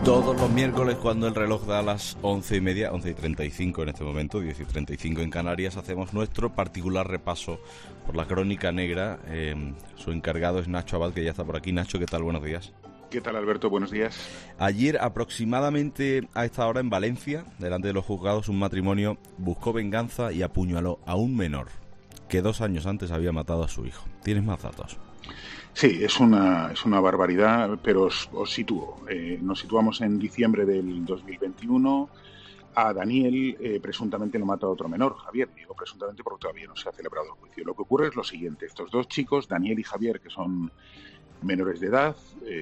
Todos los miércoles, cuando el reloj da las 11:30, 11:35 en este momento, 10:35 en Canarias, hacemos nuestro particular repaso por la crónica negra. Su encargado es Nacho Abad, que ya está por aquí. Nacho, ¿qué tal? Buenos días. ¿Qué tal, Alberto? Buenos días. Ayer, aproximadamente a esta hora, en Valencia, delante de los juzgados, un matrimonio buscó venganza y apuñaló a un menor que 2 años antes había matado a su hijo. ¿Tienes más datos? Sí, es una barbaridad, pero os sitúo. Nos situamos en diciembre del 2021. A Daniel presuntamente lo mata otro menor, Javier. Digo presuntamente porque todavía no se ha celebrado el juicio. Lo que ocurre es lo siguiente. Estos dos chicos, Daniel y Javier, que son menores de edad,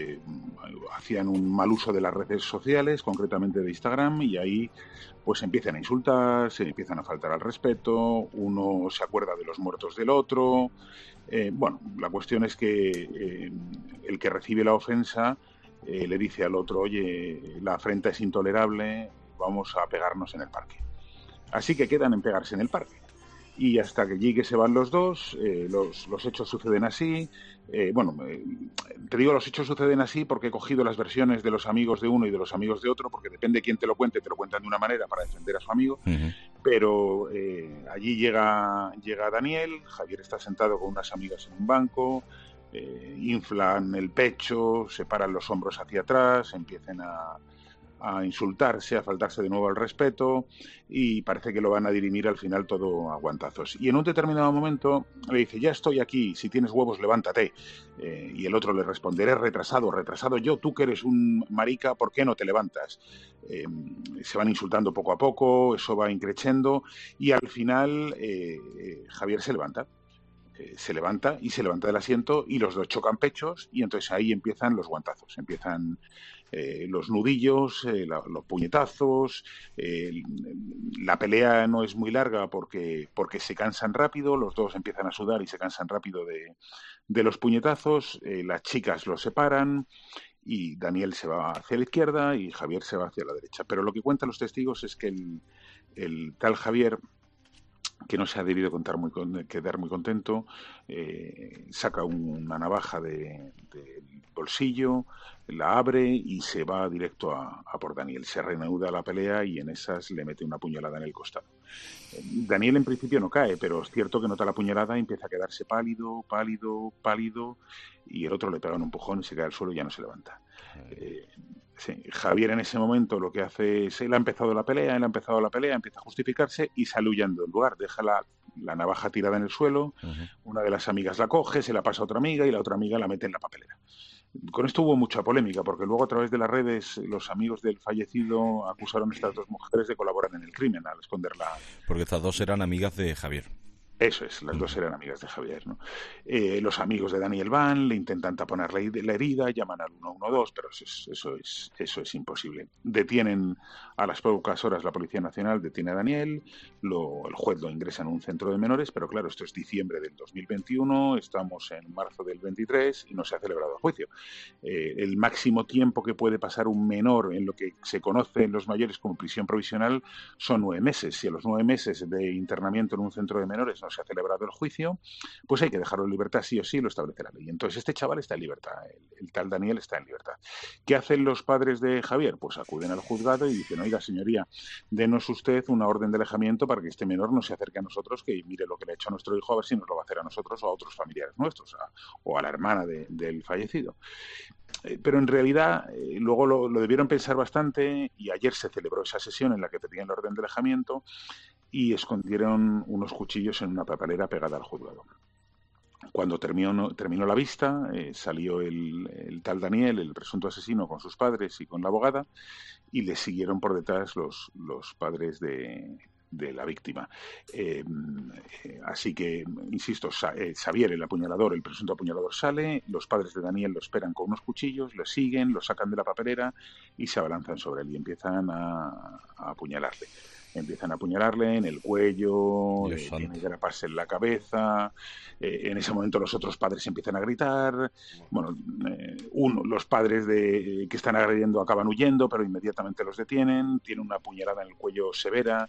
hacían un mal uso de las redes sociales, concretamente de Instagram, y ahí pues empiezan a insultar, se empiezan a faltar al respeto, uno se acuerda de los muertos del otro. Bueno, la cuestión es que el que recibe la ofensa le dice al otro: oye, la afrenta es intolerable, vamos a pegarnos en el parque. Así que quedan en pegarse en el parque. Y hasta que allí que se van los dos, los hechos suceden así. Te digo los hechos suceden así porque he cogido las versiones de los amigos de uno y de los amigos de otro, porque depende de quién te lo cuentan de una manera para defender a su amigo. Uh-huh. Pero allí llega Daniel, Javier está sentado con unas amigas en un banco, inflan el pecho, separan los hombros hacia atrás, empiezan a insultarse, a faltarse de nuevo al respeto, y parece que lo van a dirimir al final todo a guantazos. Y en un determinado momento le dice: ya estoy aquí, si tienes huevos levántate. Y el otro le responde: eres retrasado yo, tú que eres un marica, ¿por qué no te levantas? Se van insultando poco a poco, eso va increciendo, y al final Javier se levanta del asiento, y los dos chocan pechos, y entonces ahí empiezan los guantazos, empiezan los nudillos, los puñetazos. La pelea no es muy larga porque se cansan rápido, los dos empiezan a sudar y se cansan rápido de los puñetazos. Las chicas los separan y Daniel se va hacia la izquierda y Javier se va hacia la derecha. Pero lo que cuentan los testigos es que el tal Javier, que no se ha debido quedar muy contento, saca una navaja del bolsillo, la abre y se va directo a por Daniel. Se reanuda la pelea y en esas le mete una puñalada en el costado. Daniel en principio no cae, pero es cierto que nota la puñalada y empieza a quedarse pálido, y el otro le pega un empujón y se cae al suelo y ya no se levanta. Sí, Javier en ese momento lo que hace es: él ha empezado la pelea, empieza a justificarse y sale huyendo del lugar, deja la navaja tirada en el suelo. Uh-huh. Una de las amigas la coge, se la pasa a otra amiga y la otra amiga la mete en la papelera. Con esto hubo mucha polémica, porque luego a través de las redes los amigos del fallecido acusaron a estas dos mujeres de colaborar en el crimen al esconderla. Porque estas dos eran amigas de Javier. Eso es, las dos eran amigas de Javier, ¿no? Los amigos de Daniel van, le intentan taponar la herida, llaman al 112, pero eso es imposible. Detienen a las pocas horas, la Policía Nacional detiene a Daniel, el juez lo ingresa en un centro de menores, pero claro, esto es diciembre del 2021, estamos en marzo del 23 y no se ha celebrado el juicio. El máximo tiempo que puede pasar un menor en lo que se conoce en los mayores como prisión provisional son 9 meses. Si a los 9 meses de internamiento en un centro de menores no se ha celebrado el juicio, pues hay que dejarlo en libertad sí o sí, lo establece la ley. Entonces este chaval está en libertad, el tal Daniel está en libertad. ¿Qué hacen los padres de Javier? Pues acuden al juzgado y dicen: oiga, señoría, denos usted una orden de alejamiento para que este menor no se acerque a nosotros, que mire lo que le ha hecho a nuestro hijo, a ver si nos lo va a hacer a nosotros o a otros familiares nuestros, o a la hermana del fallecido. Pero en realidad luego lo debieron pensar bastante, y ayer se celebró esa sesión en la que pedían la orden de alejamiento y escondieron unos cuchillos en una papelera pegada al juzgado. Cuando terminó la vista, salió el tal Daniel, el presunto asesino, con sus padres y con la abogada, y le siguieron por detrás los padres de la víctima. Así que, insisto, Xavier, el presunto apuñalador, sale, los padres de Daniel lo esperan con unos cuchillos, lo siguen, lo sacan de la papelera y se abalanzan sobre él y empiezan a apuñalarle. Empiezan a apuñalarle en el cuello, tiene que graparse en la cabeza. En ese momento los otros padres empiezan a gritar. Bueno, los padres que están agrediendo acaban huyendo, pero inmediatamente los detienen. Tiene una puñalada en el cuello severa,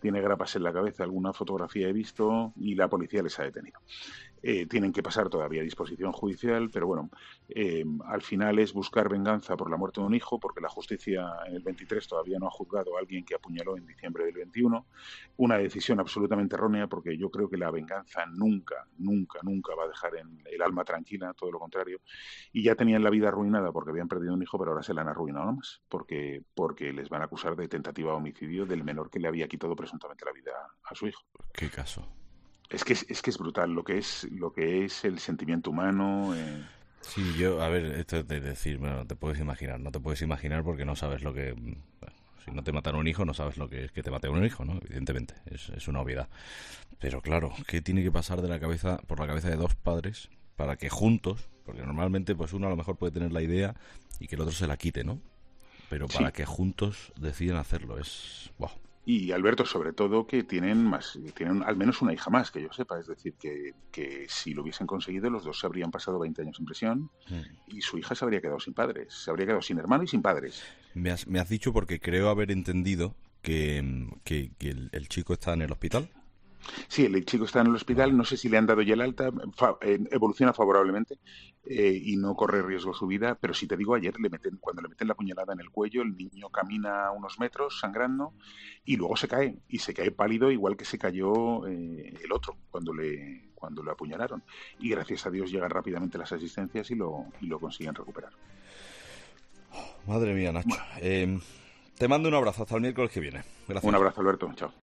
tiene grapas en la cabeza, alguna fotografía he visto y la policía les ha detenido. Tienen que pasar todavía a disposición judicial, pero bueno, al final es buscar venganza por la muerte de un hijo, porque la justicia en el 23 todavía no ha juzgado a alguien que apuñaló en diciembre del 21. Una decisión absolutamente errónea, porque yo creo que la venganza nunca, nunca, nunca va a dejar en el alma tranquila, todo lo contrario. Y ya tenían la vida arruinada porque habían perdido un hijo, pero ahora se la han arruinado más, porque les van a acusar de tentativa de homicidio del menor que le había quitado presuntamente la vida a su hijo. ¿Qué caso? Es que es brutal lo que es el sentimiento humano. Sí, a ver, esto es de decir, bueno, no te puedes imaginar porque no sabes lo que... Bueno, si no te matan un hijo, no sabes lo que es que te mate un hijo, ¿no? Evidentemente, es una obviedad. Pero claro, ¿qué tiene que pasar por la cabeza de dos padres para que juntos, porque normalmente pues uno a lo mejor puede tener la idea y que el otro se la quite, ¿no? Pero para que juntos deciden hacerlo, es... Wow. Y Alberto, sobre todo, que tienen al menos una hija más, que yo sepa. Es decir, que si lo hubiesen conseguido, los dos se habrían pasado 20 años en prisión y su hija se habría quedado sin padres. Se habría quedado sin hermano y sin padres. Me has dicho, porque creo haber entendido que el chico está en el hospital. Sí, el chico está en el hospital, no sé si le han dado ya el alta, evoluciona favorablemente y no corre riesgo su vida, pero si te digo, ayer cuando le meten la puñalada en el cuello, el niño camina unos metros sangrando y luego se cae pálido igual que se cayó el otro cuando le apuñalaron. Y gracias a Dios llegan rápidamente las asistencias y lo consiguen recuperar. Madre mía, Nacho. Bueno. Te mando un abrazo, hasta el miércoles que viene. Gracias. Un abrazo, Alberto, chao.